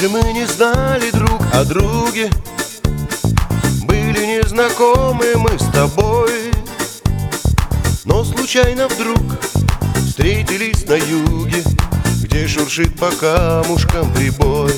Раньше мы не знали друг о друге, были незнакомы мы с тобой, но случайно вдруг встретились на юге, где шуршит по камушкам прибой.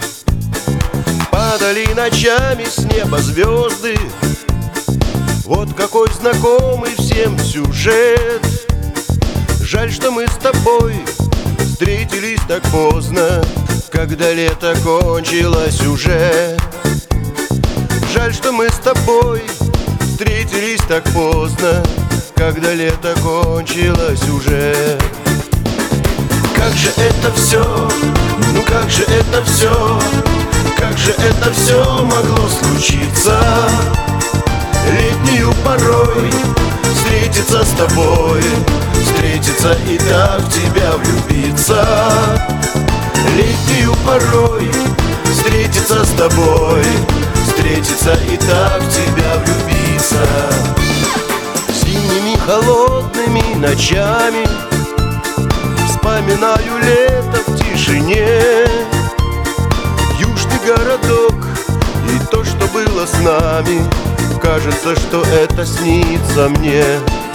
Падали ночами с неба звезды, вот какой знакомый всем сюжет. Жаль, что мы с тобой встретились так поздно, когда лето кончилось уже. Жаль, что мы с тобой встретились так поздно, когда лето кончилось уже. Как же это все, ну как же это все, как же это все могло случиться? Летнюю порой встретиться с тобой, встретиться и так в тебя влюбиться. Летнюю порой встретиться с тобой, встретиться и так в тебя влюбиться. Зимними холодными ночами вспоминаю лето в тишине, южный городок и то, что было с нами. Кажется, что это снится мне.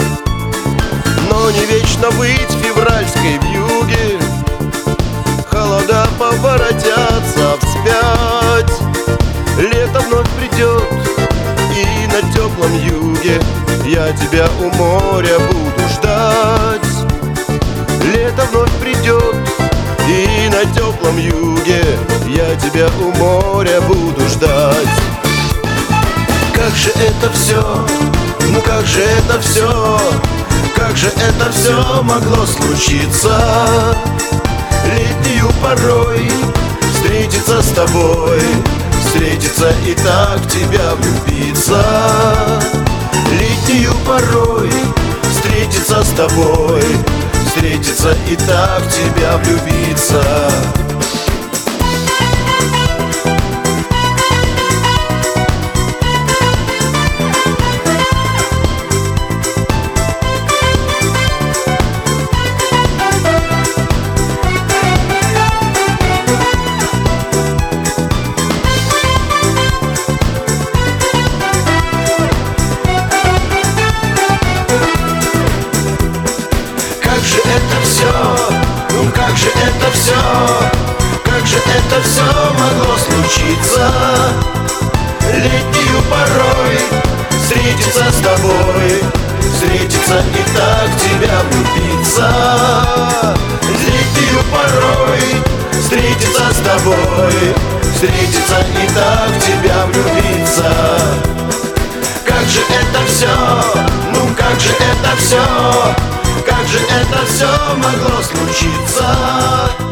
Но не вечно быть февральской вьюге, холода поворотятся вспять. Лето вновь придет, и на теплом юге я тебя у моря буду ждать. Лето вновь придет, и на теплом юге я тебя у моря буду ждать. Как же это все, ну как же это все, как же это все могло случиться? Летнюю порой встретиться с тобой, встретиться и так в тебя влюбиться. Летнюю порой встретиться с тобой, встретиться и так в тебя влюбиться. Ну как же это все, как же это все могло случиться? Летнюю порой встретиться с тобой, встретиться и так в тебя влюбиться. Летнюю порой встретиться с тобой, встретиться и так в тебя влюбиться. Как же это все, ну как же это все, как же это все могло случиться?